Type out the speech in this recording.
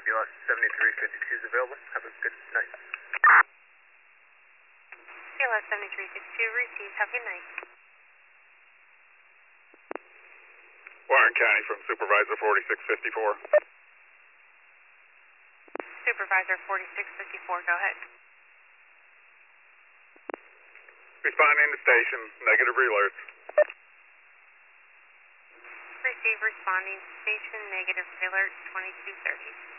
BLS 7352 is available. Have a good night. BLS 7362 received. Have a good night. Warren County from Supervisor 4654. Supervisor 4654, go ahead. Responding to station, negative alerts. Receive responding to station, negative alert 2230.